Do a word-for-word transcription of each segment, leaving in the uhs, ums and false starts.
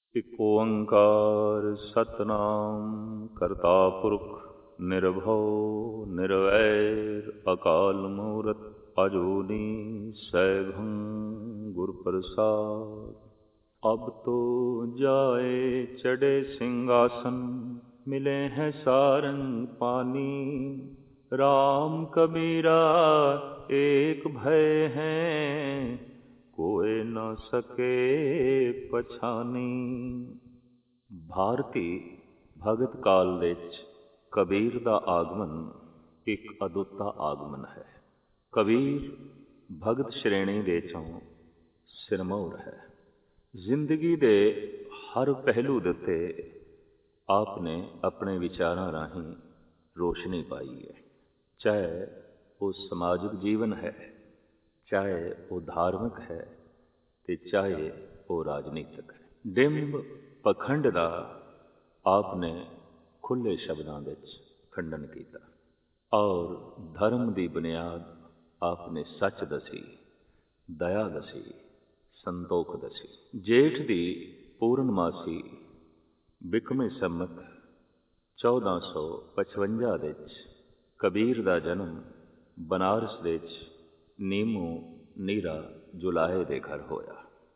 ਇਕ ਓੰਕਾਰ ਸਤਿਨਾਮ ਕਰਤਾ ਪੁਰਖ ਨਿਰਭਉ ਨਿਰਵੈਰ ਅਕਾਲ ਮੂਰਤ ਅਜੂਨੀ ਸੈਭੰ ਗੁਰ ਪ੍ਰਸਾਦ। ਅਬ ਤੋ ਜਾਏ ਚੜੇ ਸਿੰਘਾਸਨ ਮਿਲੇ ਹੈ ਸਾਰੰਗ ਪਾਨੀ। ਰਾਮ ਕਬੀਰਾ ਏਕ ਭੈ ਹੈ ਕੋਇ ਨ ਸਕੇ ਪਛਾਨੀ। ਭਾਰਤੀ ਭਗਤ ਕਾਲ ਵਿੱਚ ਕਬੀਰ ਦਾ ਆਗਮਨ ਇੱਕ ਅਦੁੱਤਾ ਆਗਮਨ ਹੈ। ਕਬੀਰ ਭਗਤ ਸ਼੍ਰੇਣੀ ਦੇ ਚੋਂ ਸਿਰਮੌਰ ਹੈ। ਜ਼ਿੰਦਗੀ ਦੇ ਹਰ ਪਹਿਲੂ ਦੇ ਉੱਤੇ ਆਪ ਨੇ ਆਪਣੇ ਵਿਚਾਰਾਂ ਰਾਹੀਂ ਰੋਸ਼ਨੀ ਪਾਈ ਹੈ। ਚਾਹੇ ਉਹ ਸਮਾਜਿਕ ਜੀਵਨ ਹੈ, ਚਾਹੇ ਉਹ ਧਾਰਮਿਕ ਹੈ ਤੇ ਚਾਹੇ ਉਹ ਰਾਜਨੀਤਿਕ ਹੈ। ਡਿੰਬ ਪਖੰਡ ਦਾ ਆਪ ਨੇ ਖੁੱਲ੍ਹੇ ਸ਼ਬਦਾਂ ਵਿੱਚ ਖੰਡਨ ਕੀਤਾ ਔਰ ਧਰਮ ਦੀ ਬੁਨਿਆਦ ਆਪ ਨੇ ਸੱਚ ਦਸੀ, ਦਇਆ ਦਸੀ, ਸੰਤੋਖ ਦਸੀ। ਜੇਠ ਦੀ ਪੂਰਨਮਾਸੀ ਬਿਕਮੇ ਸੰਮਤ ਚੌਦਾਂ ਸੌ ਪਚਵੰਜਾ ਵਿੱਚ ਕਬੀਰ ਦਾ ਜਨਮ ਬਨਾਰਸ ਵਿੱਚ ਨੀਮੂ ਨੀਰਾ ਜੁਲਾਹੇ ਦੇ ਘਰ ਹੋਇਆ।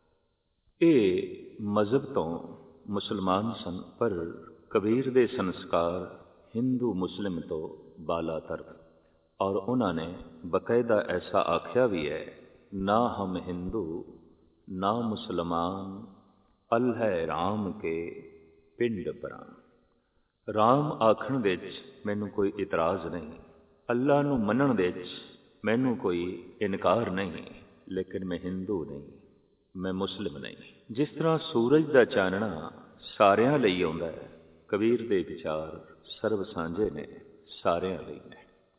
ਇਹ ਮਜ਼ਹਬ ਤੋਂ ਮੁਸਲਮਾਨ ਸਨ, ਪਰ ਕਬੀਰ ਦੇ ਸੰਸਕਾਰ ਹਿੰਦੂ ਮੁਸਲਿਮ ਤੋਂ ਬਾਲਾਤਰ ਔਰ ਉਹਨਾਂ ਨੇ ਬਕਾਇਦਾ ਐਸਾ ਆਖਿਆ ਵੀ ਹੈ, ਨਾ ਹਮ ਹਿੰਦੂ ਨਾ ਮੁਸਲਮਾਨ ਅਲ ਹੈ ਰਾਮ ਕੇ ਪਿੰਡ ਪ੍ਰਾਨ। ਰਾਮ ਆਖਣ ਵਿੱਚ ਮੈਨੂੰ ਕੋਈ ਇਤਰਾਜ਼ ਨਹੀਂ, ਅੱਲਾ ਨੂੰ ਮੰਨਣ ਵਿੱਚ ਮੈਨੂੰ ਕੋਈ ਇਨਕਾਰ ਨਹੀਂ, ਲੇਕਿਨ ਮੈਂ ਹਿੰਦੂ ਨਹੀਂ, ਮੈਂ ਮੁਸਲਿਮ ਨਹੀਂ। ਜਿਸ ਤਰ੍ਹਾਂ ਸੂਰਜ ਦਾ ਚਾਨਣਾ ਸਾਰਿਆਂ ਲਈ ਆਉਂਦਾ ਹੈ, ਕਬੀਰ ਦੇ ਵਿਚਾਰ ਸਰਬ ਸਾਂਝੇ ਨੇ, ਸਾਰਿਆਂ ਲਈ ਨੇ।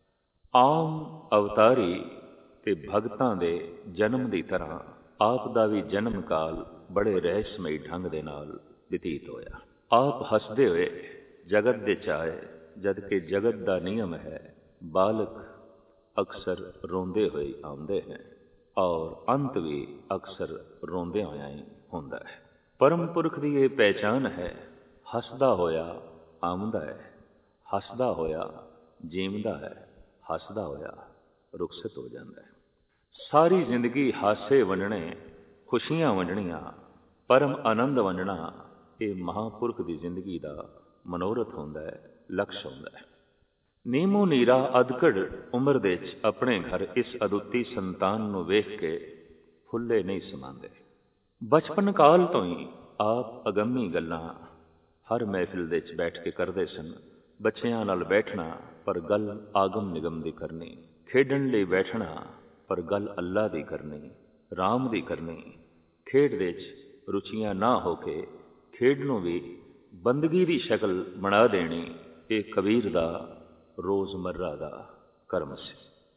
ਆਮ ਅਵਤਾਰੀ ਤੇ ਭਗਤਾਂ ਦੇ ਜਨਮ ਦੀ ਤਰ੍ਹਾਂ ਆਪ ਦਾ ਵੀ ਜਨਮ ਕਾਲ ਬੜੇ ਰਹੱਸਮਈ ਢੰਗ ਦੇ ਨਾਲ ਬਤੀਤ ਹੋਇਆ। ਆਪ ਹੱਸਦੇ ਹੋਏ ਜਗਤ ਦੇ ਚ ਆਏ, ਜਦ ਕਿ ਜਗਤ ਦਾ ਨਿਯਮ ਹੈ ਬਾਲਕ ਅਕਸਰ ਰੋਂਦੇ ਹੋਏ ਆਉਂਦੇ ਹੈ ਔਰ ਅੰਤ ਵੀ ਅਕਸਰ ਰੋਂਦੇ ਹੋਇਆ ਹੀ ਹੁੰਦਾ ਹੈ। ਪਰਮ ਪੁਰਖ ਦੀ ਇਹ ਪਹਿਚਾਨ ਹੈ, ਹੱਸਦਾ ਹੋਇਆ ਆਉਂਦਾ ਹੈ, ਹੱਸਦਾ ਹੋਇਆ ਜੀਵਦਾ ਹੈ, ਹੱਸਦਾ ਹੋਇਆ ਰੁਖਸਤ ਹੋ ਜਾਂਦਾ ਹੈ। ਸਾਰੀ ਜ਼ਿੰਦਗੀ ਹਾਸੇ ਵੰਡਣੇ, ਖੁਸ਼ੀਆਂ ਵੰਡਣੀਆਂ, ਪਰਮ ਆਨੰਦ ਵੰਡਣਾ, ਇਹ ਮਹਾਂਪੁਰਖ ਦੀ ਜ਼ਿੰਦਗੀ ਦਾ ਮਨੋਰਥ ਹੁੰਦਾ ਹੈ, ਲਕਸ਼ ਹੁੰਦਾ ਹੈ। ਨੀਮੂ ਨੀਰਾ ਅਧਕੜ ਉਮਰ ਦੇ ਵਿੱਚ ਆਪਣੇ ਘਰ ਇਸ ਅਦੁੱਤੀ ਸੰਤਾਨ ਨੂੰ ਵੇਖ ਕੇ ਫੁੱਲੇ ਨਹੀਂ ਸਮਾਉਂਦੇ। ਬਚਪਨ ਕਾਲ ਤੋਂ ਹੀ ਆਪ ਅਗੰਮੀ ਗੱਲਾਂ ਹਰ ਮਹਿਫਿਲ ਦੇ ਵਿੱਚ ਬੈਠ ਕੇ ਕਰਦੇ ਸਨ। ਬੱਚਿਆਂ ਨਾਲ ਬੈਠਣਾ ਪਰ ਗੱਲ ਆਗਮ ਨਿਗਮ ਦੀ ਕਰਨੀ, ਖੇਡਣ ਲਈ ਬੈਠਣਾ ਪਰ ਗੱਲ ਅੱਲਾ ਦੀ ਕਰਨੀ, ਰਾਮ ਦੀ ਕਰਨੀ। ਖੇਡ ਵਿੱਚ ਰੁਚੀਆਂ ਨਾ ਹੋ ਕੇ ਖੇਡ ਨੂੰ ਵੀ ਬੰਦਗੀ ਦੀ ਸ਼ਕਲ ਬਣਾ ਦੇਣੀ, ਇਹ ਕਬੀਰ ਦਾ ਰੋਜ਼ਮर्रा ਦਾ ਕਰਮ ਸੀ।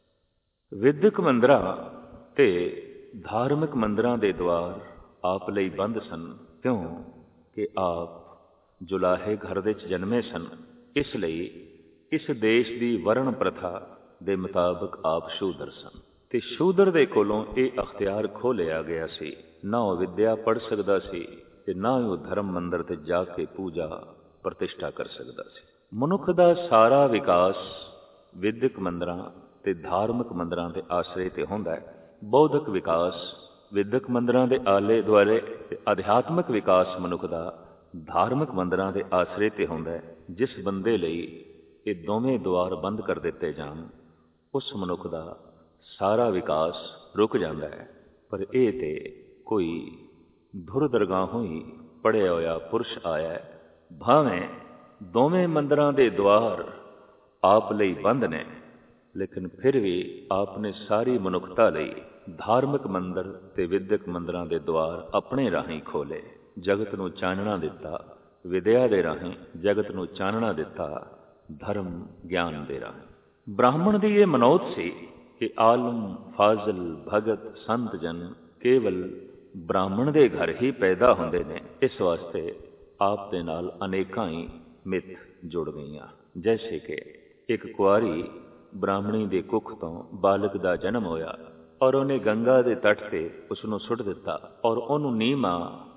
ਵਿਦਿਅਕ ਮੰਦਰਾਂ ਤੇ ਧਾਰਮਿਕ ਮੰਦਰਾਂ ਦੇ ਦੁਆਰ ਆਪ ਲਈ ਬੰਦ ਸਨ, ਕਿਉਂ ਕਿ ਆਪ ਜੁਲਾਹੇ ਘਰ ਵਿੱਚ ਜਨਮੇ ਸਨ। ਇਸ ਲਈ ਇਸ ਦੇਸ਼ ਦੀ ਵਰਣ ਪ੍ਰਥਾ ਦੇ ਮੁਤਾਬਕ ਆਪ ਸ਼ੂਦਰ ਸਨ ਤੇ ਸ਼ੂਦਰ ਦੇ ਕੋਲੋਂ ਇਹ ਅਖਤਿਆਰ ਖੋਹ ਲਿਆ ਗਿਆ ਸੀ। ਨਾ ਉਹ ਵਿਦਿਆ ਪੜ੍ਹ ਸਕਦਾ ਸੀ ਤੇ ਨਾ ਹੀ ਉਹ ਧਰਮ ਮੰਦਰ ਤੇ ਜਾ ਕੇ ਪੂਜਾ ਪ੍ਰਤਿਸ਼ਠਾ ਕਰ ਸਕਦਾ ਸੀ। ਮਨੁੱਖ ਦਾ ਸਾਰਾ ਵਿਕਾਸ ਵਿਦਿਅਕ ਮੰਦਰਾਂ ਤੇ ਧਾਰਮਿਕ ਮੰਦਰਾਂ ਦੇ ਆਸਰੇ ਤੇ ਹੁੰਦਾ ਹੈ। ਬੌਧਿਕ ਵਿਕਾਸ ਵਿਦਿਅਕ ਮੰਦਰਾਂ ਦੇ ਆਲੇ ਦੁਆਲੇ ਤੇ ਅਧਿਆਤਮਿਕ ਵਿਕਾਸ ਮਨੁੱਖ ਦਾ ਧਾਰਮਿਕ ਮੰਦਰਾਂ ਦੇ ਆਸਰੇ ਤੇ ਹੁੰਦਾ ਹੈ। ਜਿਸ ਬੰਦੇ ਲਈ ਇਹ ਦੋਵੇਂ ਦੁਆਰ ਬੰਦ ਕਰ ਦਿੱਤੇ ਜਾਣ, ਉਸ ਮਨੁੱਖ ਦਾ ਸਾਰਾ ਵਿਕਾਸ ਰੁਕ ਜਾਂਦਾ ਹੈ। ਪਰ ਇਹ ਤੇ ਕੋਈ ਧੁਰ ਦਰਗਾਹੋਂ ਹੀ ਪੜ੍ਹਿਆ ਹੋਇਆ ਪੁਰਸ਼ ਆਇਆ ਹੈ। ਭਾਵੇਂ ਦੋਵੇਂ ਮੰਦਰਾਂ ਦੇ ਦੁਆਰ ਆਪ ਲਈ ਬੰਦ ਨੇ, ਲੇਕਿਨ ਫਿਰ ਵੀ ਆਪ ਨੇ ਸਾਰੀ ਮਨੁੱਖਤਾ ਲਈ ਧਾਰਮਿਕ ਮੰਦਰ ਤੇ ਵਿਦਿਅਕ ਮੰਦਰਾਂ ਦੇ ਦੁਆਰ ਆਪਣੇ ਰਾਹੀਂ ਖੋਲੇ। ਜਗਤ ਨੂੰ ਚਾਨਣਾ ਦਿੱਤਾ, ਵਿਦਿਆ ਦੇ ਰਾਹੀਂ ਜਗਤ ਨੂੰ ਚਾਨਣਾ ਦਿੱਤਾ, ਧਰਮ ਗਿਆਨ ਦੇ ਰਾਹੀਂ। ਬ੍ਰਾਹਮਣ ਦੀ ਇਹ ਮਨੌਤ ਸੀ ਕਿ ਆਲਮ ਫਾਜ਼ਲ ਭਗਤ ਸੰਤ ਜਨ ਕੇਵਲ ਬ੍ਰਾਹਮਣ ਦੇ ਘਰ ਹੀ ਪੈਦਾ ਹੁੰਦੇ ਨੇ। ਇਸ ਵਾਸਤੇ ਆਪ ਦੇ ਨਾਲ ਅਨੇਕਾਂ ਹੀ ਮਿੱਥ ਜੁੜ ਗਈਆਂ। ਜੈਸੇ ਕਿ ਇੱਕ ਕੁਆਰੀ ਬ੍ਰਾਹਮਣੀ ਦੇ ਕੁੱਖ ਤੋਂ ਬਾਲਕ ਦਾ ਜਨਮ ਹੋਇਆ ਔਰ ਉਹਨੇ ਗੰਗਾ ਦੇ ਤੱਟ ਤੇ ਉਸ ਨੂੰ ਸੁੱਟ ਦਿੱਤਾ ਔਰ ਉਹਨੂੰ ਨੀਮਾ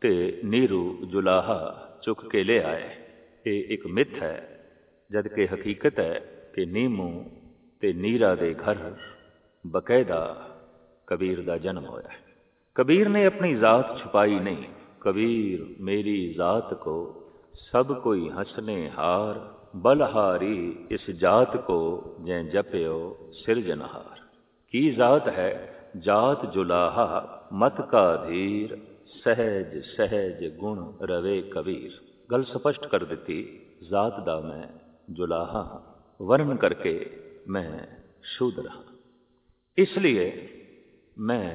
ਤੇ ਨੀਰੂ ਜੁਲਾਹਾ ਚੁੱਕ ਕੇ ਲੈ ਆਏ। ਇਹ ਇੱਕ ਮਿੱਥ ਹੈ, ਜਦ ਕਿ ਹਕੀਕਤ ਹੈ ਕਿ ਨੀਮੂ ਤੇ ਨੀਰਾ ਦੇ ਘਰ ਬਕਾਇਦਾ ਕਬੀਰ ਦਾ ਜਨਮ ਹੋਇਆ। ਕਬੀਰ ਨੇ ਆਪਣੀ ਜ਼ਾਤ ਛੁਪਾਈ ਨਹੀਂ। ਕਬੀਰ ਮੇਰੀ ਜ਼ਾਤ ਕੋ ਸਭ ਕੋਈ ਹਸਨੇ ਹਾਰ, ਬਲਹਾਰੀ ਇਸ ਜਾਤ ਕੋ ਜੈ ਜਪਿਓ ਸਿਰਜਨਹਾਰ। ਕੀ ਜ਼ਾਤ ਹੈ? ਜਾਤ ਜੁਲਾਹਾ ਮਤ ਕਾ ਧੀਰ, ਸਹਿਜ ਸਹਿਜ ਗੁਣ ਰਵੇ ਕਬੀਰ। ਗੱਲ ਸਪਸ਼ਟ ਕਰ ਦਿੱਤੀ, ਜ਼ਾਤ ਦਾ ਮੈਂ ਜੁਲਾਹਾ ਹਾਂ, ਵਰਨ ਕਰਕੇ ਮੈਂ ਸ਼ੂਦਰ ਹਾਂ। ਇਸ ਲਈ ਮੈਂ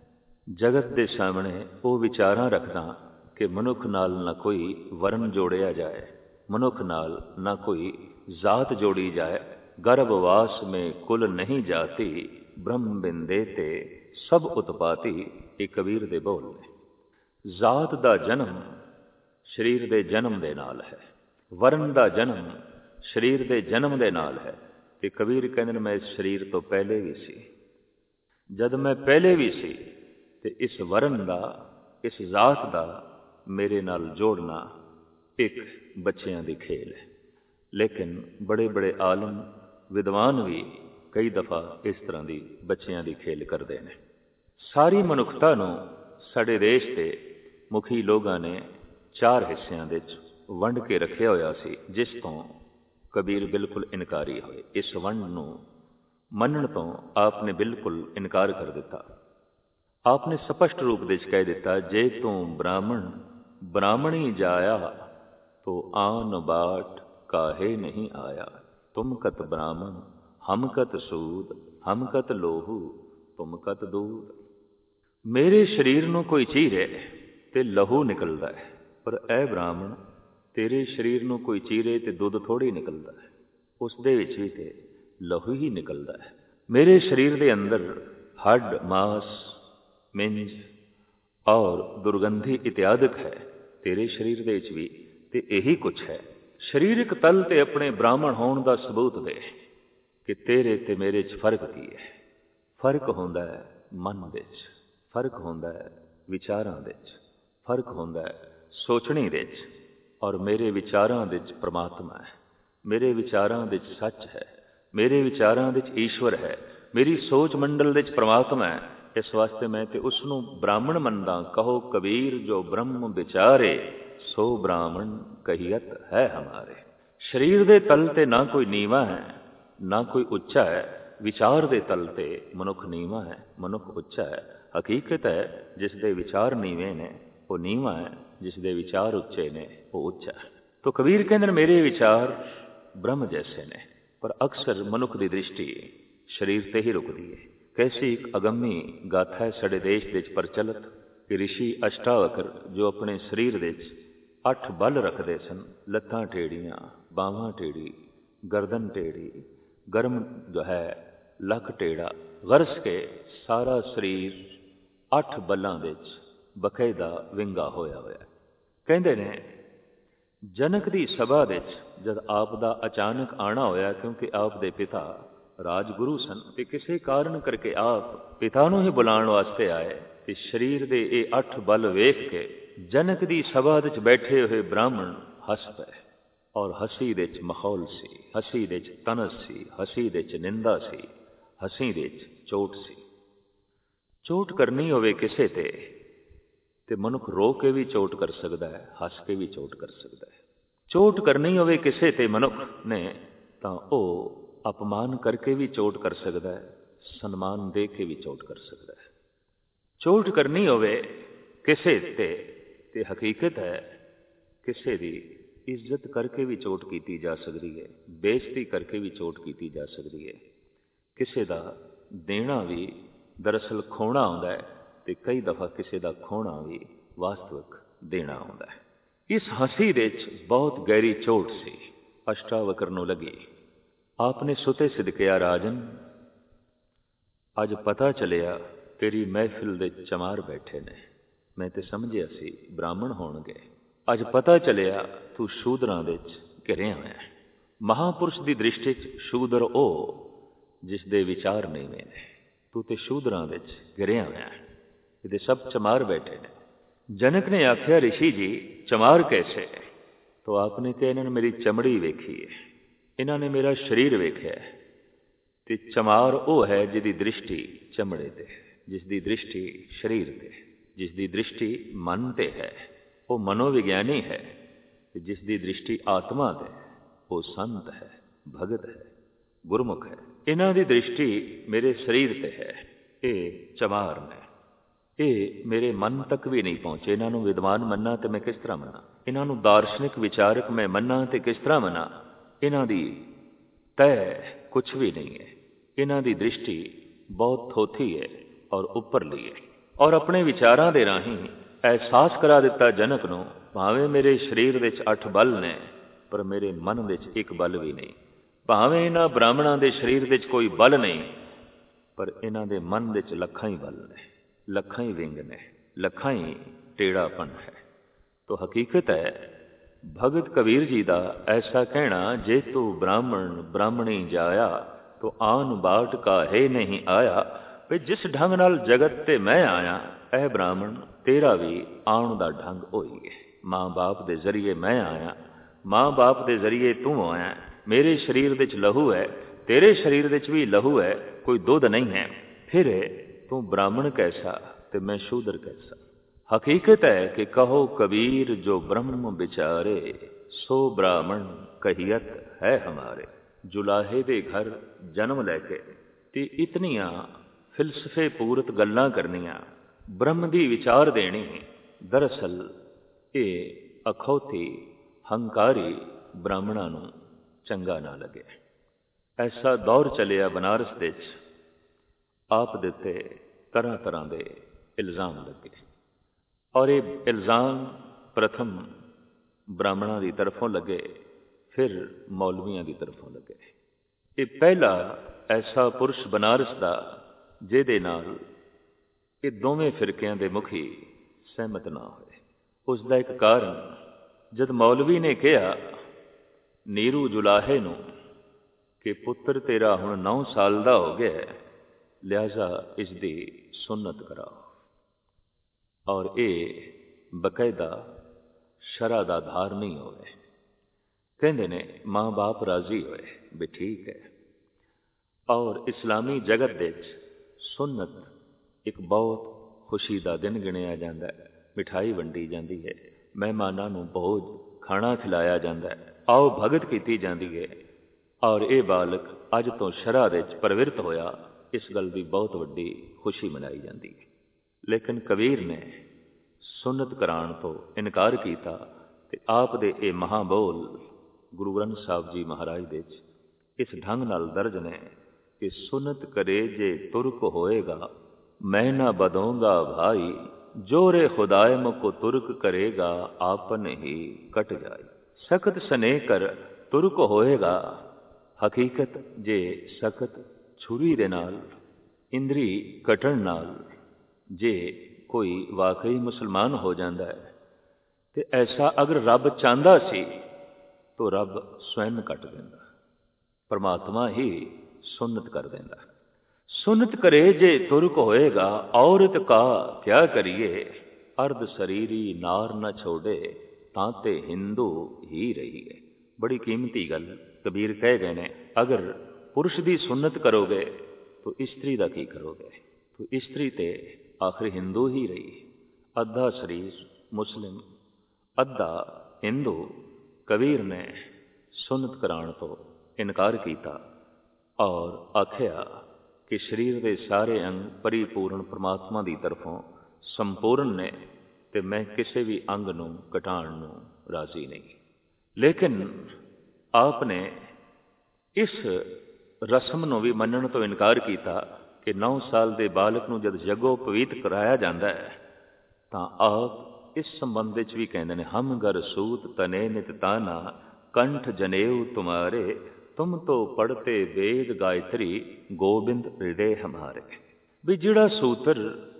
ਜਗਤ ਦੇ ਸਾਹਮਣੇ ਉਹ ਵਿਚਾਰਾਂ ਰੱਖਦਾ ਕਿ ਮਨੁੱਖ ਨਾਲ ਨਾ ਕੋਈ ਵਰਨ ਜੋੜਿਆ ਜਾਏ, ਮਨੁੱਖ ਨਾਲ ਨਾ ਕੋਈ ਜ਼ਾਤ ਜੋੜੀ ਜਾਏ। ਗਰਭਵਾਸ ਮੇਂ ਕੁਲ ਨਹੀਂ ਜਾਤੀ, ਬ੍ਰਹਮ ਬਿੰਦੇ ਤੇ ਸਭ ਉਤਪਾਤੀ। ਇਹ ਕਬੀਰ ਦੇ ਬੋਲ ਨੇ। ਜ਼ਾਤ ਦਾ ਜਨਮ ਸਰੀਰ ਦੇ ਜਨਮ ਦੇ ਨਾਲ ਹੈ, ਵਰਨ ਦਾ ਜਨਮ ਸਰੀਰ ਦੇ ਜਨਮ ਦੇ ਨਾਲ ਹੈ। ਤੇ ਕਬੀਰ ਕਹਿੰਦੇ ਨੇ ਮੈਂ ਇਸ ਸਰੀਰ ਤੋਂ ਪਹਿਲੇ ਵੀ ਸੀ। ਜਦ ਮੈਂ ਪਹਿਲੇ ਵੀ ਸੀ ਤੇ ਇਸ ਵਰਨ ਦਾ, ਇਸ ਜ਼ਾਤ ਦਾ ਮੇਰੇ ਨਾਲ ਜੋੜਨਾ ਇੱਕ ਬੱਚਿਆਂ ਦੀ ਖੇਲ ਹੈ। ਲੇਕਿਨ ਬੜੇ ਬੜੇ ਆਲਮ ਵਿਦਵਾਨ ਵੀ ਕਈ ਦਫਾ ਇਸ ਤਰ੍ਹਾਂ ਦੀ ਬੱਚਿਆਂ ਦੀ ਖੇਲ ਕਰਦੇ ਨੇ। ਸਾਰੀ ਮਨੁੱਖਤਾ ਨੂੰ ਸਾਡੇ ਦੇਸ਼ ਦੇ ਮੁਖੀ ਲੋਕਾਂ ਨੇ ਚਾਰ ਹਿੱਸਿਆਂ ਦੇ ਵਿੱਚ ਵੰਡ ਕੇ ਰੱਖਿਆ ਹੋਇਆ ਸੀ, ਜਿਸ ਤੋਂ ਕਬੀਰ ਬਿਲਕੁਲ ਇਨਕਾਰੀ ਹੋਏ। ਇਸ ਵੰਡ ਨੂੰ ਮੰਨਣ ਤੋਂ ਆਪ ਨੇ ਬਿਲਕੁਲ ਇਨਕਾਰ ਕਰ ਦਿੱਤਾ। ਆਪ ਨੇ ਸਪਸ਼ਟ ਰੂਪ ਵਿੱਚ ਕਹਿ ਦਿੱਤਾ, ਜੇ ਤੂੰ ਬ੍ਰਾਹਮਣ ਬ੍ਰਾਹਮਣੀ ਜਾਇਆ, ਤੋ ਆਨ ਬਾਟ ਕਾਹੇ ਨਹੀਂ ਆਇਆ। ਤੁਮ ਕਤ ਬ੍ਰਾਹਮਣ ਹਮ ਕਤ ਸੂਦ, ਹਮ ਕਤ ਲੋਹੂ ਤੁਮ ਕਤ ਦੂਧ। ਮੇਰੇ ਸਰੀਰ ਨੂੰ ਕੋਈ ਚੀਰੇ ਤੇ ਲਹੂ ਨਿਕਲਦਾ ਹੈ, ਪਰ ਐ ਬ੍ਰਾਹਮਣ ਤੇਰੇ ਸਰੀਰ ਨੂੰ ਕੋਈ ਚੀਰੇ ਤੇ ਦੁੱਧ ਥੋੜ੍ਹੀ ਨਿਕਲਦਾ ਹੈ, ਉਸ ਦੇ ਵਿੱਚ ਵੀ ਤੇ ਲਹੂ ਹੀ ਨਿਕਲਦਾ ਹੈ। ਮੇਰੇ ਸਰੀਰ ਦੇ ਅੰਦਰ ਹੱਡ ਮਾਸ ਮਿੰਜ ਔਰ ਦੁਰਗੰਧੀ ਇਤਿਆਦਿਕ ਹੈ, ਤੇਰੇ ਸਰੀਰ ਦੇ ਵਿੱਚ ਵੀ ਤੇ ਇਹੀ ਕੁਛ ਹੈ। ਸਰੀਰਕ ਤਲ ਤੇ ਆਪਣੇ ਬ੍ਰਾਹਮਣ ਹੋਣ ਦਾ ਸਬੂਤ ਦੇ ਕਿ ਤੇਰੇ ਤੇ ਮੇਰੇ 'ਚ ਫਰਕ ਕੀ ਹੈ। ਫਰਕ ਹੁੰਦਾ ਹੈ ਮਨ ਵਿੱਚ, ਫਰਕ ਹੁੰਦਾ ਹੈ ਵਿਚਾਰਾਂ ਵਿੱਚ, ਫਰਕ ਹੁੰਦਾ ਹੈ ਸੋਚਣੀ ਵਿੱਚ। ਔਰ ਮੇਰੇ ਵਿਚਾਰਾਂ ਵਿੱਚ ਪ੍ਰਮਾਤਮਾ ਹੈ, ਮੇਰੇ ਵਿਚਾਰਾਂ ਵਿੱਚ ਸੱਚ ਹੈ, ਮੇਰੇ ਵਿਚਾਰਾਂ ਵਿੱਚ ਈਸ਼ਵਰ ਹੈ, ਮੇਰੀ ਸੋਚ ਮੰਡਲ ਵਿੱਚ ਪ੍ਰਮਾਤਮਾ ਹੈ। ਇਸ ਵਾਸਤੇ ਮੈਂ ਤੇ ਉਸ ਨੂੰ ਬ੍ਰਾਹਮਣ ਮੰਨਦਾ। ਕਹੋ ਕਬੀਰ ਜੋ ਬ੍ਰਹਮ ਵਿਚਾਰੇ, ਸੋ ਬ੍ਰਾਹਮਣ ਕਹੀਅਤ ਹੈ ਹਮਾਰੇ। ਸਰੀਰ ਦੇ ਤਲ ਤੇ ਨਾ ਕੋਈ ਨੀਵਾਂ ਹੈ ਨਾ ਕੋਈ ਉੱਚਾ ਹੈ। ਵਿਚਾਰ ਦੇ ਤਲ ਤੇ ਮਨੁੱਖ ਨੀਵਾਂ ਹੈ, ਮਨੁੱਖ ਉੱਚਾ ਹੈ। ਹਕੀਕਤ ਹੈ ਜਿਸ ਦੇ ਵਿਚਾਰ ਨੀਵੇਂ ਨੇ ਉਹ ਨੀਵਾਂ ਹੈ, ਜਿਸ ਦੇ ਵਿਚਾਰ ਉੱਚੇ ਨੇ ਉਹ ਉੱਚਾ ਹੈ। ਤੋ ਕਬੀਰ ਕਹਿੰਦੇ ਨੇ ਮੇਰੇ ਵਿਚਾਰ ਬ੍ਰਹਮ ਜੈਸੇ ਨੇ, ਪਰ ਅਕਸਰ ਮਨੁੱਖ ਦੀ ਦ੍ਰਿਸ਼ਟੀ ਸਰੀਰ ਤੇ ਹੀ ਰੁਕਦੀ ਹੈ। ਕੈਸੀ ਇੱਕ ਅਗੰਮੀ ਗਾਥਾ ਹੈ ਸਾਡੇ ਦੇਸ਼ ਦੇ ਵਿੱਚ ਪ੍ਰਚਲਿਤ ਕਿ ਰਿਸ਼ੀ ਅਸ਼ਟਾਵਕਰ ਜੋ ਆਪਣੇ ਸਰੀਰ ਦੇ ਵਿੱਚ ਅੱਠ ਬਲ ਰੱਖਦੇ ਸਨ, ਲੱਤਾਂ ਟੇੜੀਆਂ, ਬਾਹਾਂ ਟੇੜੀ, ਗਰਦਨ ਟੇੜੀ, ਗਰਮ ਜੋ ਹੈ ਲੱਕ ਟੇੜਾ, ਗਰਸ ਕੇ ਸਾਰਾ ਸਰੀਰ ਅੱਠ ਬਲਾਂ ਵਿੱਚ ਬਕਾਇਦਾ ਵਿੰਗਾ ਹੋਇਆ ਹੋਇਆ। ਕਹਿੰਦੇ ਨੇ ਜਨਕ ਦੀ ਸਭਾ ਵਿੱਚ ਜਦ ਆਪ ਦਾ ਅਚਾਨਕ ਆਉਣਾ ਹੋਇਆ, ਕਿਉਂਕਿ ਆਪ ਦੇ ਪਿਤਾ ਰਾਜਗੁਰੂ ਸਨ ਤੇ ਕਿਸੇ ਕਾਰਨ ਕਰਕੇ ਆਪ ਪਿਤਾ ਨੂੰ ਹੀ ਬੁਲਾਉਣ ਵਾਸਤੇ ਆਏ, ਤੇ ਸਰੀਰ ਦੇ ਇਹ ਅੱਠ ਬਲ ਵੇਖ ਕੇ ਜਨਕ ਦੀ ਸਭਾ ਵਿੱਚ ਬੈਠੇ ਹੋਏ ਬ੍ਰਾਹਮਣ ਹੱਸ ਪਏ। ਔਰ ਹੱਸੀ ਦੇ ਵਿੱਚ ਮਾਹੌਲ ਸੀ, ਹੱਸੀ ਦੇ ਵਿੱਚ ਤਨਸ ਸੀ, ਹੱਸੀ ਦੇ ਵਿੱਚ ਨਿੰਦਾ ਸੀ, ਹੱਸੀ ਦੇ ਵਿੱਚ ਚੋਟ ਸੀ। ਚੋਟ ਕਰਨੀ ਹੋਵੇ ਕਿਸੇ ਤੇ ਤੇ ਮਨੁੱਖ ਰੋ ਕੇ ਵੀ ਚੋਟ ਕਰ ਸਕਦਾ ਹੈ, ਹੱਸ ਕੇ ਵੀ ਚੋਟ ਕਰ ਸਕਦਾ ਹੈ। ਚੋਟ ਕਰਨੀ ਹੋਵੇ ਕਿਸੇ ਤੇ ਮਨੁੱਖ ਨੇ ਤਾਂ ਉਹ ਅਪਮਾਨ ਕਰਕੇ ਵੀ ਚੋਟ ਕਰ ਸਕਦਾ ਹੈ, ਸਨਮਾਨ ਦੇ ਕੇ ਵੀ ਚੋਟ ਕਰ ਸਕਦਾ ਹੈ। ਚੋਟ ਕਰਨੀ ਹੋਵੇ ਕਿਸੇ ਤੇ ਤੇ ਹਕੀਕਤ ਹੈ ਕਿਸੇ ਦੀ ਇੱਜ਼ਤ ਕਰਕੇ ਵੀ ਚੋਟ ਕੀਤੀ ਜਾ ਸਕਦੀ ਹੈ, ਬੇਇੱਜ਼ਤੀ ਕਰਕੇ ਵੀ ਚੋਟ ਕੀਤੀ ਜਾ ਸਕਦੀ ਹੈ। ਕਿਸੇ ਦਾ ਦੇਣਾ ਵੀ ਦਰਅਸਲ ਖੋਣਾ ਆਉਂਦਾ ਹੈ ਤੇ ਕਈ ਦਫਾ ਕਿਸੇ ਦਾ ਖੋਣਾ ਵੀ ਵਾਸਤਵਿਕ ਦੇਣਾ ਆਉਂਦਾ ਹੈ। ਇਸ ਹੱਸੀ ਦੇ ਵਿੱਚ ਬਹੁਤ ਗਹਿਰੀ ਚੋਟ ਸੀ, ਅਸ਼ਟਾਵਕਰ ਨੂੰ ਲੱਗੀ। ਆਪ ਨੇ ਸੁਤੇ ਸਿਦਕਿਆ, ਰਾਜਨ ਅੱਜ ਪਤਾ ਚੱਲਿਆ ਤੇਰੀ ਮਹਿਫਿਲ ਦੇ ਚਮਾਰ ਬੈਠੇ ਨੇ। ਮੈਂ ਤੇ ਸਮਝਿਆ ਸੀ ਬ੍ਰਾਹਮਣ ਹੋਣਗੇ, ਅੱਜ ਪਤਾ ਚੱਲਿਆ ਤੂੰ ਸ਼ੂਦਰਾਂ ਦੇ ਵਿੱਚ ਘਿਰਿਆ ਹੋਇਆ। ਮਹਾਂਪੁਰਸ਼ ਦੀ ਦ੍ਰਿਸ਼ਟੀ 'ਚ ਸ਼ੂਦਰ ਉਹ ਜਿਸ ਦੇ ਵਿਚਾਰ ਨੀਵੇਂ ਨੇ, ਤੂੰ ਤੇ ਸ਼ੂਦਰਾਂ ਵਿੱਚ ਘਿਰਿਆ ਹੋਇਆ, ਇਹਦੇ ਸਭ ਚਮਾਰ ਬੈਠੇ ਨੇ। जनक ने आख्या ऋषि जी चमार कैसे? तो आपने कहा इन्होंने मेरी चमड़ी वेखी है, इन्होंने मेरा शरीर वेख्या है। ते चमार वो है जिसकी दृष्टि चमड़े ते, जिसकी दृष्टि शरीर ते, जिसकी दृष्टि मन ते है वो मनोविज्ञानी है, जिसकी दृष्टि आत्मा ते वो संत है, भगत है, गुरमुख है। इन्हों की दृष्टि मेरे शरीर ते है, ये चमार ने, ये मेरे मन तक भी नहीं पहुंचे। इन्हों विद्वान मन्ना तो मैं किस तरह मना, इन्हों दार्शनिक विचारक मैं मन्ना तो किस तरह मना। इन्हों की तय कुछ भी नहीं है, इन्हों की दृष्टि बहुत थोथी है और उपरली है। और अपने विचारों के राही एहसास करा दिता जनक नूं, भावें मेरे शरीर विच अठ बल ने पर मेरे मन विच एक बल भी नहीं, भावें इन्हां ब्राह्मणां दे शरीर विच कोई बल नहीं पर इन्हां दे मन विच लखां ही बल ने, लखां ही विंग ने, लखां ही टेढ़ापन है। तो हकीकत है भगत कबीर जी का ऐसा कहना, जे तू ब्राह्मण ब्राह्मणी जाया तो आन बाट का है नहीं आया। भी जिस ढंग नाल जगत ते मैं आया ऐ ब्राह्मण तेरा भी आउण दा ढंग होई है। माँ बाप दे जरिए मैं आया, माँ बाप दे जरिए तू आया, मेरे शरीर विच लहू है, तेरे शरीर विच भी लहू है, कोई दुध नहीं है। फिर तू ब्राह्मण कैसा ते मैं शूद्र कैसा। हकीकत है कि कहो कबीर जो ब्रह्म विचारे, सो ब्राह्मण कहियत है हमारे। जुलाहे दे घर जन्म लैके ते इतनियां फिलसफे पूरत गल्लां करनियां, ब्रह्म दी विचार देनी, दरअसल ये अखौती हंकारी ब्राह्मणां नूं चंगा ना लगे। ऐसा दौर चलिया बनारस दे च, आप दिते तरह तरह के इल्जाम लगे और ये इल्जाम प्रथम ब्राह्मणों की तरफों लगे, फिर मौलवियों की तरफों लगे। ये पहला ऐसा पुरुष बनारस का जिहदे नाल ये दोवें फिरकियां दे मुखी सहमत ना होए। उसका एक कारण, जब मौलवी ने कहा नीरू जुलाहे नूं कि पुत्र तेरा हुण नौ साल का हो गया, लिहाजा इसकी सुन्नत कराओ, और ये बकायदा शरा का धार नहीं होवे। कहते ने माँ बाप राजी होए भी ठीक है। और इस्लामी जगत दे सुन्नत एक बहुत खुशी का दिन गिनिया जाता है। मिठाई वंडी जाती है, मेहमानों नूं भोज खाना खिलाया जाता है, आओ भगत की जाती है, और ये बालक अज तो शरा दे प्रवृत्त होया, इस गल की बहुत वड्डी खुशी मनाई जाती है। लेकिन कबीर ने सुन्नत कराण तो इनकार किया ते आप दे ये महाबोल गुरु ग्रंथ साहब जी महाराज दे इस ढंग नाल दर्ज ने कि सुन्नत करे जे तुर्क होएगा, मैं ना बदूंगा भाई, जोरे खुदाए को तुर्क करेगा, आपन ही कट जाए। सख्त स्नेह कर तुर्क होएगा। हकीकत जे सख्त छुरी दे नाल इंद्री कटण नाल जे कोई वाकई मुसलमान हो जाता है, तो ऐसा अगर रब चाहता सी तो रब स्वयं कट देंदा, परमात्मा ही सुन्नत कर देंदा। सुन्नत करे जे तुर्क होएगा, औरत का क्या करिए, अर्ध शरीरी नार न छोड़े, तांते हिंदू ही रहिए। बड़ी कीमती गल कबीर कह गए ने, अगर पुरुष की सुन्नत करोगे तो स्त्री का की करोगे। तो स्त्री ते आखिर हिंदू ही रही, अद्धा शरीर मुस्लिम अद्धा हिंदू। कबीर ने सुन्नत कराण तो इनकार किया और आख्या कि शरीर के सारे अंग परिपूर्ण परमात्मा की तरफों संपूर्ण ने, ते मैं किसी भी अंग नूं घटाण नूं राजी नहीं। लेकिन आपने इस रस्म नूं भी मनण तो इनकार किया कि नौ साल के बालक नूं जब यज्ञोपवीत कराया जाता है तो आप इस संबंध में भी कहते हैं, हम गर सूत तने नित ताना, कंठ जनेऊ तुम्हारे, तुम तो पढ़ते वेद गायत्री, गोबिंद हृदय हमारे। भी जिहड़ा सूत्र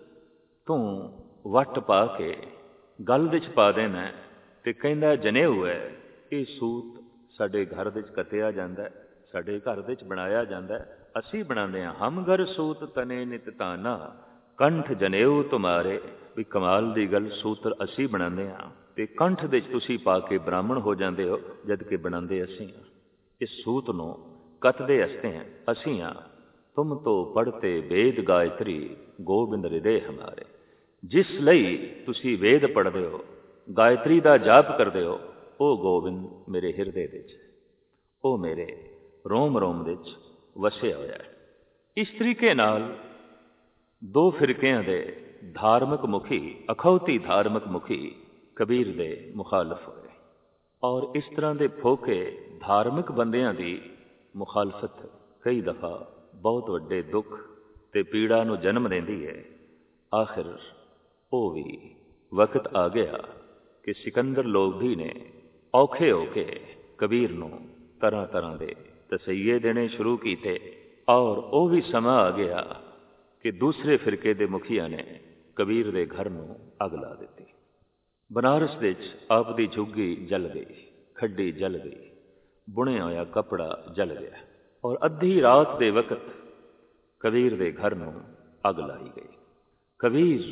तू वट पा के गल विच पा देना ते कहंदा जनेऊ है, ये सूत साडे घर विच कतिया जांदा है, साडे घर विच बनाया जांदा है, असीं बनांदे हां। हम गर सूत तने नित ताना, कंठ जनेऊ तुम्हारे, ਵੀ ਕਮਾਲ ਦੀ ਗੱਲ, ਸੂਤਰ ਅਸੀਂ ਬਣਾਉਂਦੇ ਹਾਂ ਤੇ ਕੰਠ ਦੇ ਤੁਸੀਂ ਪਾ ਕੇ ਬ੍ਰਾਹਮਣ ਹੋ ਜਾਂਦੇ ਹੋ, ਜਦ ਕਿ ਬਣਾਉਂਦੇ ਅਸੀਂ ਹਾਂ। ਇਸ ਸੂਤ ਨੂੰ ਕੱਤਦੇ ਹਸਤੇ ਹਾਂ ਅਸੀਂ ਹਾਂ। ਤੁਮ ਤੋਂ ਪੜ੍ਹਤੇ ਵੇਦ ਗਾਇਤਰੀ ਗੋਬਿੰਦ ਹਿਰਦੇ ਹਮਾਰੇ। ਜਿਸ ਲਈ ਤੁਸੀਂ ਵੇਦ ਪੜ੍ਹਦੇ ਹੋ, ਗਾਇਤਰੀ ਦਾ ਜਾਪ ਕਰਦੇ ਹੋ, ਉਹ ਗੋਬਿੰਦ ਮੇਰੇ ਹਿਰਦੇ ਵਿੱਚ, ਉਹ ਮੇਰੇ ਰੋਮ ਰੋਮ ਵਿੱਚ ਵਸਿਆ ਹੋਇਆ ਹੈ। ਇਸ ਤਰੀਕੇ ਨਾਲ ਦੋ ਫਿਰਕਿਆਂ ਦੇ ਧਾਰਮਿਕ ਮੁਖੀ, ਅਖੌਤੀ ਧਾਰਮਿਕ ਮੁਖੀ ਕਬੀਰ ਦੇ ਮੁਖਾਲਫ ਹੋਏ। ਔਰ ਇਸ ਤਰ੍ਹਾਂ ਦੇ ਫੋਕੇ ਧਾਰਮਿਕ ਬੰਦਿਆਂ ਦੀ ਮੁਖਾਲਫਤ ਕਈ ਦਫਾ ਬਹੁਤ ਵੱਡੇ ਦੁੱਖ ਤੇ ਪੀੜਾ ਨੂੰ ਜਨਮ ਦਿੰਦੀ ਹੈ। ਆਖਿਰ ਉਹ ਵੀ ਵਕਤ ਆ ਗਿਆ ਕਿ ਸਿਕੰਦਰ ਲੋਧੀ ਨੇ ਔਖੇ ਹੋ ਕੇ ਕਬੀਰ ਨੂੰ ਤਰ੍ਹਾਂ ਤਰ੍ਹਾਂ ਦੇ ਤਸਈਏ ਦੇਣੇ ਸ਼ੁਰੂ ਕੀਤੇ। ਔਰ ਉਹ ਵੀ ਸਮਾਂ ਆ ਗਿਆ ਕਿ ਦੂਸਰੇ ਫਿਰਕੇ ਦੇ ਮੁਖੀਆਂ ਨੇ ਕਬੀਰ ਦੇ ਘਰ ਨੂੰ ਅੱਗ ਲਾ ਦਿੱਤੀ। ਬਨਾਰਸ ਵਿੱਚ ਆਪ ਦੀ ਝੁੱਗੀ ਜਲ ਗਈ, ਖੱਡੀ ਜਲ ਗਈ, ਬੁਣਿਆ ਹੋਇਆ ਕੱਪੜਾ ਜਲ ਗਿਆ। ਔਰ ਅੱਧੀ ਰਾਤ ਦੇ ਵਕਤ ਕਬੀਰ ਦੇ ਘਰ ਨੂੰ ਅੱਗ ਲਾਈ ਗਈ। ਕਬੀਰ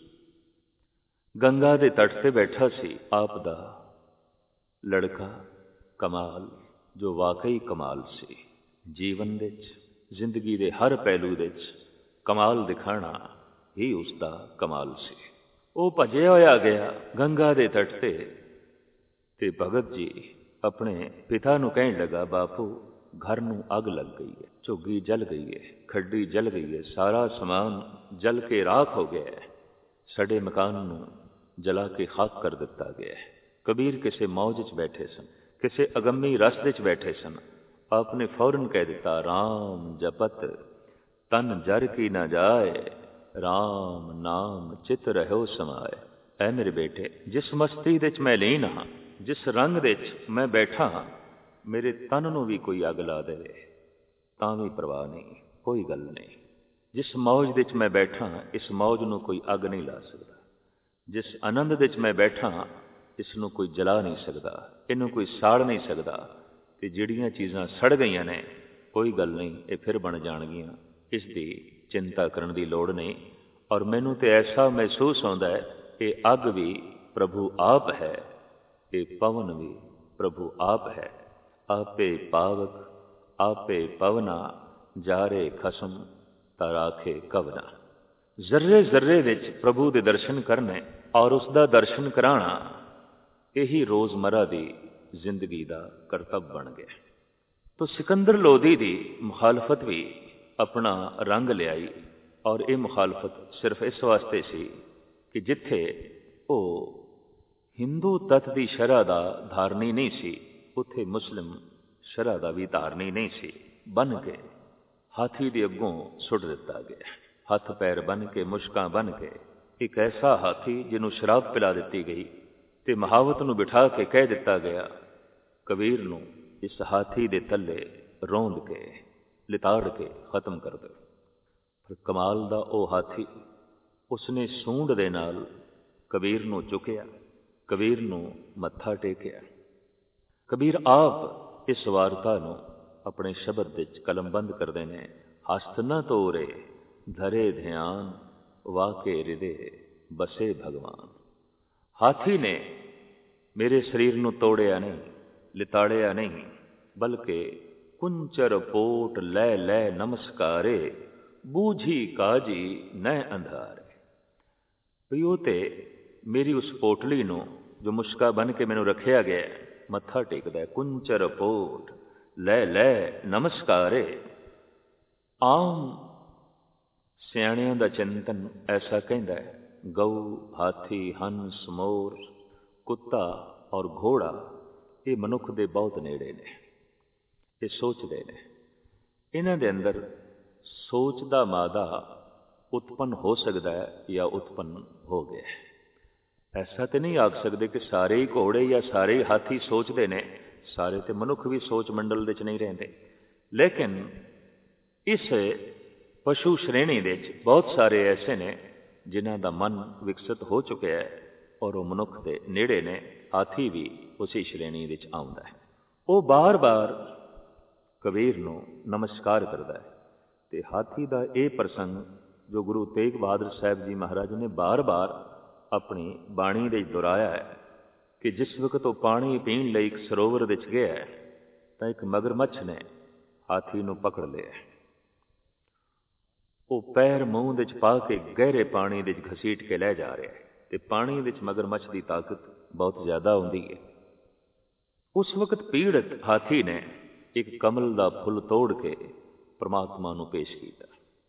ਗੰਗਾ ਦੇ ਤੱਟ ਤੇ ਬੈਠਾ ਸੀ। ਆਪ ਦਾ ਲੜਕਾ ਕਮਾਲ, ਜੋ ਵਾਕਈ ਕਮਾਲ ਸੀ, ਜੀਵਨ ਵਿੱਚ ਜ਼ਿੰਦਗੀ ਦੇ ਹਰ ਪਹਿਲੂ ਵਿੱਚ ਕਮਾਲ ਦਿਖਾਣਾ ਹੀ ਉਸਦਾ ਕਮਾਲ ਸੀ। ਉਹ ਭੱਜਿਆ ਹੋਇਆ ਗਿਆ ਗੰਗਾ ਦੇ ਤੱਟ ਤੇ ਤੇ ਭਗਤ ਜੀ ਆਪਣੇ ਪਿਤਾ ਨੂੰ ਕਹਿਣ ਲੱਗਾ, ਬਾਪੂ ਘਰ ਨੂੰ ਅੱਗ ਲੱਗ ਗਈ ਹੈ, ਝੁੱਗੀ ਜਲ ਗਈ ਹੈ, ਖੱਡੀ ਜਲ ਗਈ ਹੈ, ਸਾਰਾ ਸਮਾਨ ਜਲ ਕੇ ਰਾਖ ਹੋ ਗਿਆ ਹੈ, ਸਾਡੇ ਮਕਾਨ ਨੂੰ ਜਲਾ ਕੇ ਖਾਕ ਕਰ ਦਿੱਤਾ ਗਿਆ ਹੈ। ਕਬੀਰ ਕਿਸੇ ਮੌਜ 'ਚ ਬੈਠੇ ਸਨ, ਕਿਸੇ ਅਗੰਮੀ ਰਸ ਵਿੱਚ ਬੈਠੇ ਸਨ। ਆਪ ਨੇ ਫੌਰਨ ਕਹਿ ਦਿੱਤਾ, ਰਾਮ ਜਪਤ ਤਨ ਜਰ ਕੀ ਨਾ ਜਾਏ, ਰਾਮ ਨਾਮ ਚਿਤ ਰਹਿਓ ਸਮਾਏ। ਐ ਮੇਰੇ ਬੇਟੇ, ਜਿਸ ਮਸਤੀ ਵਿੱਚ ਮੈਂ ਲੀਨ ਹਾਂ, ਜਿਸ ਰੰਗ ਵਿੱਚ ਮੈਂ ਬੈਠਾ ਹਾਂ, ਮੇਰੇ ਤਨ ਨੂੰ ਵੀ ਕੋਈ ਅੱਗ ਲਾ ਦੇਵੇ ਤਾਂ ਵੀ ਪਰਵਾਹ ਨਹੀਂ, ਕੋਈ ਗੱਲ ਨਹੀਂ। ਜਿਸ ਮੌਜ ਵਿੱਚ ਮੈਂ ਬੈਠਾ, ਇਸ ਮੌਜ ਨੂੰ ਕੋਈ ਅੱਗ ਨਹੀਂ ਲਾ ਸਕਦਾ। ਜਿਸ ਆਨੰਦ ਵਿੱਚ ਮੈਂ ਬੈਠਾ, ਇਸ ਨੂੰ ਕੋਈ ਜਲਾ ਨਹੀਂ ਸਕਦਾ, ਇਹਨੂੰ ਕੋਈ ਸਾੜ ਨਹੀਂ ਸਕਦਾ। ਤੇ ਜਿਹੜੀਆਂ ਚੀਜ਼ਾਂ ਸੜ ਗਈਆਂ ਨੇ, ਕੋਈ ਗੱਲ ਨਹੀਂ, ਇਹ ਫਿਰ ਬਣ ਜਾਣਗੀਆਂ, ਇਸ ਦੀ ਚਿੰਤਾ ਕਰਨ ਦੀ ਲੋੜ ਨਹੀਂ। ਔਰ ਮੈਨੂੰ ਤੇ ਐਸਾ ਮਹਿਸੂਸ ਹੁੰਦਾ ਹੈ, ਇਹ ਅੱਗ ਵੀ ਪ੍ਰਭੂ ਆਪ ਹੈ, ਇਹ ਪਵਨ ਵੀ ਪ੍ਰਭੂ ਆਪ ਹੈ। ਆਪੇ ਪਾਵਕ ਆਪੇ ਪਵਨਾ, ਜਾਰੇ ਖਸਮ ਤਰਾਖੇ ਕਵਨਾ। ਜ਼ਰਰੇ ਜ਼ਰਰੇ ਵਿੱਚ ਪ੍ਰਭੂ ਦੇ ਦਰਸ਼ਨ ਕਰਨੇ ਔਰ ਉਸ ਦਾ ਦਰਸ਼ਨ ਕਰਾਉਣਾ, ਇਹੀ ਰੋਜ਼ਮਰਾ ਦੀ ਜ਼ਿੰਦਗੀ ਦਾ ਕਰਤੱਵ ਬਣ ਗਿਆ। ਤੋ ਸਿਕੰਦਰ ਲੋਧੀ ਦੀ ਮੁਖਾਲਫਤ ਵੀ ਆਪਣਾ ਰੰਗ ਲਿਆਈ। ਔਰ ਇਹ ਮੁਖਾਲਫਤ ਸਿਰਫ ਇਸ ਵਾਸਤੇ ਸੀ ਕਿ ਜਿੱਥੇ ਉਹ ਹਿੰਦੂ ਤੱਤ ਦੀ ਸ਼ਰ੍ਹਾ ਦਾ ਧਾਰਨੀ ਨਹੀਂ ਸੀ, ਉੱਥੇ ਮੁਸਲਿਮ ਸ਼ਰ੍ਹਾ ਦਾ ਵੀ ਧਾਰਨੀ ਨਹੀਂ ਸੀ। ਬਨ ਕੇ ਹਾਥੀ ਦੇ ਅੱਗੋਂ ਸੁੱਟ ਦਿੱਤਾ ਗਿਆ, ਹੱਥ ਪੈਰ ਬਨ ਕੇ, ਮੁਸ਼ਕਾਂ ਬਨ ਕੇ। ਇੱਕ ਐਸਾ ਹਾਥੀ ਜਿਹਨੂੰ ਸ਼ਰਾਬ ਪਿਲਾ ਦਿੱਤੀ ਗਈ ਤੇ ਮਹਾਵਤ ਨੂੰ ਬਿਠਾ ਕੇ ਕਹਿ ਦਿੱਤਾ ਗਿਆ, ਕਬੀਰ ਨੂੰ ਇਸ ਹਾਥੀ ਦੇ ਥੱਲੇ ਰੋਂਦ ਕੇ ਲਿਤਾੜ ਕੇ ਖਤਮ ਕਰ ਦਿਓ। ਪਰ ਕਮਾਲ ਦਾ ਉਹ ਹਾਥੀ, ਉਸਨੇ ਸੂੰਡ ਦੇ ਨਾਲ ਕਬੀਰ ਨੂੰ ਚੁੱਕਿਆ, ਕਬੀਰ ਨੂੰ ਮੱਥਾ ਟੇਕਿਆ। ਕਬੀਰ ਆਪ ਇਸ ਵਾਰਤਾ ਨੂੰ ਆਪਣੇ ਸ਼ਬਦ ਵਿੱਚ ਕਲਮਬੰਦ ਕਰਦੇ ਨੇ। ਹਸਤ ਨ ਤੋਰੇ ਧਰੇ ਧਿਆਨ, ਵਾਕੇ ਹਿਰਦੇ ਬਸੇ ਭਗਵਾਨ। ਹਾਥੀ ਨੇ ਮੇਰੇ ਸਰੀਰ ਨੂੰ ਤੋੜਿਆ ਨਹੀਂ, ਲਿਤਾੜਿਆ ਨਹੀਂ, ਬਲਕਿ ਕੁੰਚਰ ਪੋਟ ਲੈ ਲੈ ਨਮਸਕਾਰੇ, ਬੂਝੀ ਕਾਜੀ ਨੈ ਅੰਧਾਰੇ। ਵੀ ਉਹ ਤੇ ਮੇਰੀ ਉਸ ਪੋਟਲੀ ਨੂੰ ਜੋ ਮੁਸ਼ਕਾ ਬਨ ਕੇ ਮੈਨੂੰ ਰੱਖਿਆ ਗਿਆ, ਮੱਥਾ ਟੇਕਦਾ। ਕੁੰਚਰ ਪੋਟ ਲੈ ਲੈ ਨਮਸਕਾਰੇ। ਆਮ ਸਿਆਣਿਆਂ ਦਾ ਚਿੰਤਨ ਐਸਾ ਕਹਿੰਦਾ ਹੈ, ਗਊ, ਹਾਥੀ, ਹੰਸ, ਮੋਰ, ਕੁੱਤਾ ਔਰ ਘੋੜਾ ਇਹ ਮਨੁੱਖ ਦੇ ਬਹੁਤ ਨੇੜੇ ਨੇ। ਇਹ ਸੋਚਦੇ ਨੇ, ਇਹਨਾਂ ਦੇ ਅੰਦਰ ਸੋਚ ਦਾ ਮਾਦਾ ਉਤਪੰਨ ਹੋ ਸਕਦਾ ਹੈ ਜਾਂ ਉਤਪੰਨ ਹੋ ਗਿਆ ਹੈ। ਐਸਾ ਤੇ ਨਹੀਂ ਆਖ ਸਕਦੇ ਕਿ ਸਾਰੇ ਹੀ ਘੋੜੇ ਜਾਂ ਸਾਰੇ ਹੀ ਹਾਥੀ ਸੋਚਦੇ ਨੇ। ਸਾਰੇ ਤੇ ਮਨੁੱਖ ਵੀ ਸੋਚ ਮੰਡਲ ਵਿੱਚ ਨਹੀਂ ਰਹਿੰਦੇ। ਲੇਕਿਨ ਇਸ ਪਸ਼ੂ ਸ਼੍ਰੇਣੀ ਵਿੱਚ ਬਹੁਤ ਸਾਰੇ ਐਸੇ ਨੇ ਜਿਨ੍ਹਾਂ ਦਾ ਮਨ ਵਿਕਸਿਤ ਹੋ ਚੁੱਕਿਆ ਹੈ ਔਰ ਉਹ ਮਨੁੱਖ ਦੇ ਨੇੜੇ ਨੇ। ਹਾਥੀ ਵੀ ਉਸੇ ਸ਼੍ਰੇਣੀ ਵਿੱਚ ਆਉਂਦਾ ਹੈ। ਉਹ ਬਾਰ-ਬਾਰ ਕਬੀਰ ਨੂੰ ਨਮਸਕਾਰ ਕਰਦਾ ਹੈ। ਤੇ ਹਾਥੀ ਦਾ ਇਹ ਪ੍ਰਸੰਗ ਜੋ ਗੁਰੂ ਤੇਗ ਬਹਾਦਰ ਸਾਹਿਬ ਜੀ ਮਹਾਰਾਜ ਨੇ ਬਾਰ-ਬਾਰ अपनी बाणी दे दोहराया है कि जिस वक्त वो पानी पीण लई एक सरोवर विच गया तो एक मगरमच्छ ने हाथी नूं पकड़ लिया। वो पैर मूँह विच पा के गहरे पानी विच घसीट के लै जा रहा है ते पानी विच मगरमच्छ की ताकत बहुत ज़्यादा होंदी है। उस वक्त पीड़ित हाथी ने एक कमल का फुल तोड़ के परमात्मा नूं पेश किया,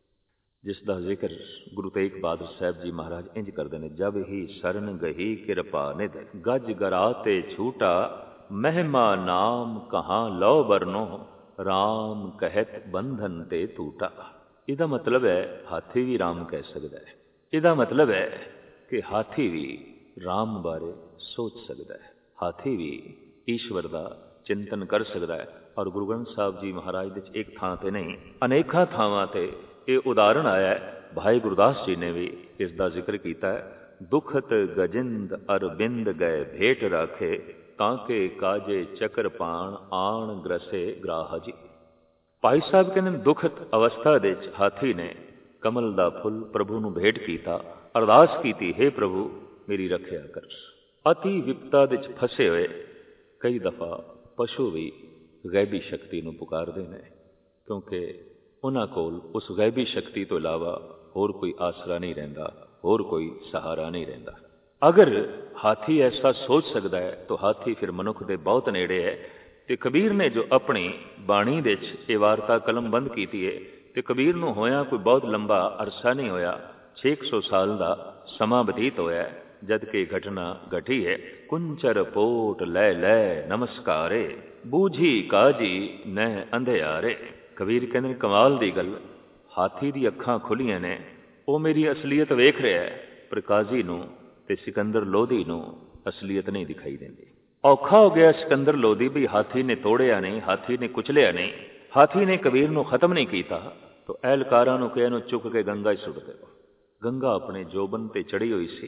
जिसका जिक्र गुरु तेग बहादुर साहब जी महाराज इंज करते हैं। जब ही शरण गही कृपा निध गज गराते छूटा, महिमा नाम कहाँ लो बरनो, राम कहत बंधन ते टूटा। इसका मतलब है हाथी भी राम कह सकता है। इसका मतलब है कि हाथी भी राम बारे सोच सकता है, हाथी भी ईश्वर का चिंतन कर सकता है। और गुरु ग्रंथ साहब जी महाराज एक थां ते नहीं अनेकों थावां ते ये उदाहरण आया है। भाई गुरदास जी ने भी इसका जिक्र किया है। दुखत गजिंद अरबिंद गए भेट राखे, ताके काजे चक्र पाण आण ग्रसे ग्राह जी। भाई साहब कहते दुखत अवस्था दे हाथी ने कमल का फुल प्रभु नूं भेंट किया, अरदास की, हे प्रभु मेरी रखिया कर। अति विपता दे फसे हुए कई दफा पशु भी गैबी शक्ति नूं पुकारदे ने, क्योंकि उन्हां कोल उस गैबी शक्ति तो इलावा होर कोई आसरा नहीं रहिंदा, होर कोई सहारा नहीं रहिंदा। अगर हाथी ऐसा सोच सकता है तो हाथी फिर मनुख दे बहुत नेड़े है। ते कबीर ने जो अपनी बाणी दे ये वार्ता कलमबंद की है, ते कबीर नूं होया कोई बहुत लंबा अरसा नहीं होया, छे सौ साल का समा बतीत होया जद कि घटना घटी है। कुंचर पोट लै लै नमस्कारे, बूझी काजी न अंधेयारे। कबीर कहते कमाल की गल, हाथी दी अखां खुलियां ने, वो मेरी असलीयत वेख रहा है, पर काजी नूं ते सिकंदर लोधी नूं असलीयत नहीं दिखाई देंदी। औखा हो गया सिकंदर लोधी भी हाथी ने तोड़िया नहीं, हाथी ने कुचलिया नहीं, हाथी ने कबीर नूं खत्म नहीं किया। तो एहलकारां नूं कहा चुक के गंगा च सुट दे। गंगा अपने जोबन ते चढ़ी हुई सी,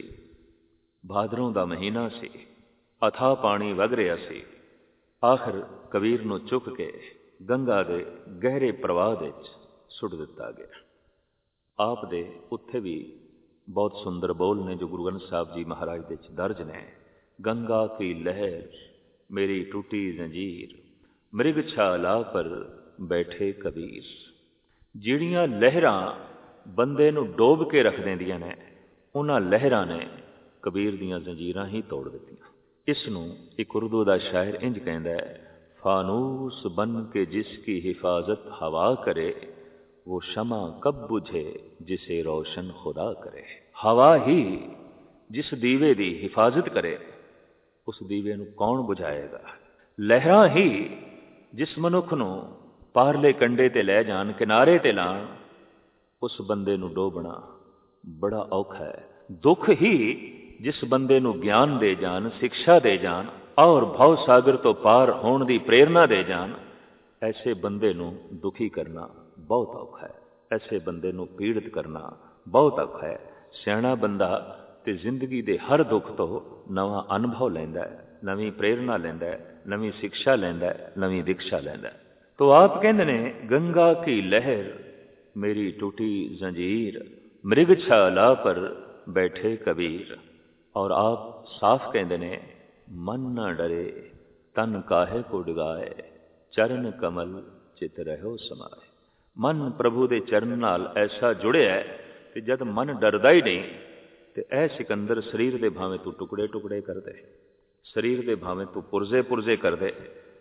भादरों का महीना सी, अथाह पानी वग रहा सी। आखिर कबीर नूं चुक के गंगा के गहरे प्रवाह दे सुट दिता गया। आप दे उत्थे भी बहुत सुंदर बोल ने जो गुरु ग्रंथ साहब जी महाराज दे दर्ज ने। गंगा की लहर मेरी टूटी जंजीर, मृग छाला पर बैठे कबीर। जिहड़ियां लहरां बंदे नूं डोब के रख देंदियां ने, उन्हां लहरां ने कबीर दियां जंजीरां ही तोड़ दित्तियां। इसनूं एक उर्दू का शायर इंज कहंदा है, फानूस बन के जिसकी हिफाजत हवा करे, वो शमा कब बुझे जिसे रोशन खुदा करे। हवा ही जिस दीवे की हिफाजत करे, उस दीवे नूं कौन बुझाएगा। लहरां ही जिस मनुख नूं पारले कंडे ते लै जान, किनारे ते लाण, उस बंदे नूं डोबना बड़ा औखा है। दुख ही जिस बंदे नूं ज्ञान दे जान, शिक्षा दे जान और भव सागर तो पार होने की प्रेरणा दे जान, ऐसे बंदे नूं दुखी करना बहुत औखा है। ऐसे बंदे नूं पीड़ित करना बहुत औखा है। सियाणा बंदा ते जिंदगी दे हर दुख तो नवा अनुभव लैंदा है, नवी प्रेरणा लैंदा है, नवी शिक्षा लैंदा है, नवी दीक्षा लैंदा है। तो आप कहंदे ने गंगा की लहर मेरी टूटी जंजीर, मृग छाला पर बैठे कबीर। और आप साफ कहंदे ने मन न डरे तन काहे को डिगाए, चरण कमल चित रहो समाए। मन प्रभु दे चरण नाल ऐसा जुड़िया है कि जद मन डरदा ही नहीं तो ऐ सिकंदर शरीर दे भावें तू टुकड़े टुकड़े कर दे, शरीर दे भावें तू पुरजे पुरजे कर दे।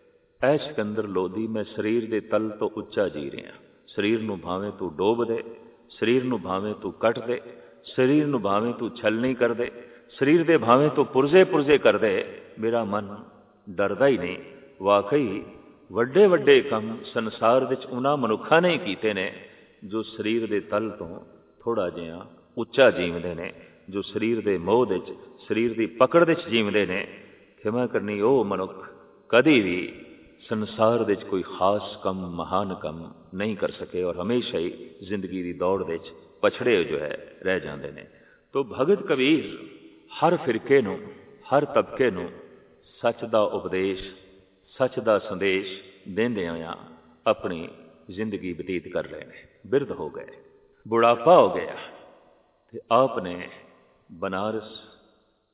ऐ सिकंदर लोधी मैं शरीर दे तल तो उच्चा जी रहा, शरीर नूं भावें तू डोब दे, शरीर नूं भावें तू कट दे, शरीर नूं भावें तू छलनी कर दे, शरीर दे भावें तू पुरजे पुरजे कर दे, मेरा मन डरदा ही नहीं। वाकई वड्डे वड्डे काम संसार विच उन्हां मनुखां ने कीते ने जो शरीर दे तल तो थोड़ा जिहा उच्चा जीवदे ने, जो शरीर दे मोह विच शरीर दी पकड़ विच जीवदे ने। खिमा करनी ओ मनुख कदी भी संसार विच कोई खास कम महान कम नहीं कर सके और हमेशा ही जिंदगी की दौड़ विच पछड़े जो है रह जाते हैं। तो भगत कबीर हर फिरके नूं, हर तबके नूं सच का उपदेश, सच का संदेश देंदे होया अपनी जिंदगी बतीत कर रहे हैं। बिरध हो गए, बुढ़ापा हो गया, तो आपने बनारस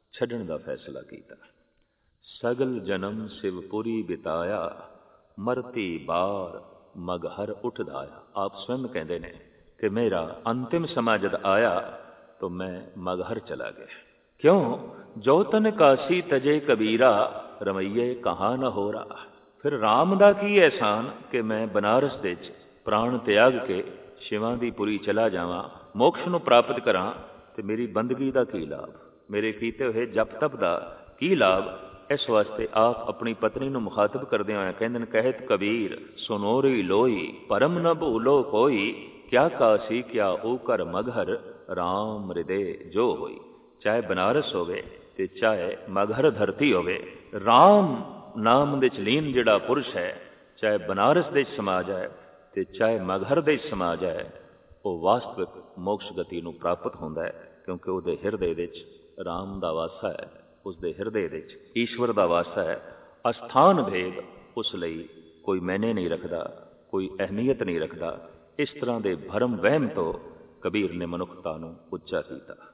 ਛੱਡਣ ਦਾ ਫੈਸਲਾ ਕੀਤਾ। ਸਗਲ ਜਨਮ ਸਿਵਪੁਰੀ ਬਿਤਾਇਆ, ਮਰਤੀ ਬਾਰ ਮਗਹਰ ਉੱਠਦਾਇਆ। ਆਪ ਸਵੈਮ ਕਹਿੰਦੇ ਨੇ ਕਿ ਮੇਰਾ ਅੰਤਿਮ ਸਮਾਂ ਜਦ ਆਇਆ ਤਾਂ ਮੈਂ ਮਗਹਰ ਚਲਾ ਗਿਆ। ਕਿਉਂ? ਜੋ ਤਨ ਕਾਸੀ ਤਜੇ ਕਬੀਰਾ, ਰਮਈਏ ਕਹਾਂ ਨਾ ਹੋ ਰਾ। ਫਿਰ ਰਾਮ ਦਾ ਕੀ ਅਹਿਸਾਨ ਕਿ ਮੈਂ ਬਨਾਰਸ ਦੇ ਵਿੱਚ ਪ੍ਰਾਣ ਤਿਆਗ ਕੇ ਸ਼ਿਵਾਂ ਦੀ ਪੁਰੀ ਚਲਾ ਜਾਵਾਂ, ਮੋਕਸ਼ ਨੂੰ ਪ੍ਰਾਪਤ ਕਰਾਂ, ਤੇ ਮੇਰੀ ਬੰਦਗੀ ਦਾ ਕੀ ਲਾਭ, ਮੇਰੇ ਕੀਤੇ ਹੋਏ ਜਪ ਤਪ ਦਾ ਕੀ ਲਾਭ। ਇਸ ਵਾਸਤੇ ਆਪ ਆਪਣੀ ਪਤਨੀ ਨੂੰ ਮੁਖਾਤਬ ਕਰਦੇ ਹੋਏ ਕਹਿੰਦੇ ਨੇ, ਕਹਿਤ ਕਬੀਰ ਸੁਨੋਰੀ ਲੋਈ, ਭਰਮ ਨ ਭੂਲੋ ਕੋਈ, ਕਿਆ ਕਾਸੀ ਕਿਆ ਉਹ ਕਰ ਮਗਹਰ, ਰਾਮ ਹਿਰਦੇ ਜੋ ਹੋਈ। ਚਾਹੇ ਬਨਾਰਸ ਹੋਵੇ ਤੇ ਚਾਹੇ ਮਗਹਰ ਧਰਤੀ ਹੋਵੇ, ਰਾਮ ਨਾਮ ਦੇ ਚ ਲੀਨ ਜਿਹੜਾ ਪੁਰਸ਼ ਹੈ, ਚਾਹੇ ਬਨਾਰਸ ਦੇ ਸਮਾ ਜਾਏ ਤੇ ਚਾਹੇ ਮਗਹਰ ਦੇ ਸਮਾ ਜਾਏ, ਉਹ ਵਾਸਤਵਿਕ ਮੋਕਸ਼ ਗਤੀ ਨੂੰ ਪ੍ਰਾਪਤ ਹੁੰਦਾ ਹੈ, ਕਿਉਂਕਿ ਉਹਦੇ ਹਿਰਦੇ ਵਿੱਚ ਰਾਮ ਦਾ ਵਾਸਾ ਹੈ, ਉਸਦੇ ਹਿਰਦੇ ਵਿੱਚ ਈਸ਼ਵਰ ਦਾ ਵਾਸਾ ਹੈ। ਅਸਥਾਨ ਭੇਦ ਉਸ ਲਈ ਕੋਈ ਮੈਨੇ ਨਹੀਂ ਰੱਖਦਾ, ਕੋਈ ਅਹਿਮੀਅਤ ਨਹੀਂ ਰੱਖਦਾ। ਇਸ ਤਰ੍ਹਾਂ ਦੇ ਭਰਮ ਵਹਿਮ ਤੋਂ ਕਬੀਰ ਨੇ ਮਨੁੱਖਤਾ ਨੂੰ ਉੱਚਾ ਕੀਤਾ।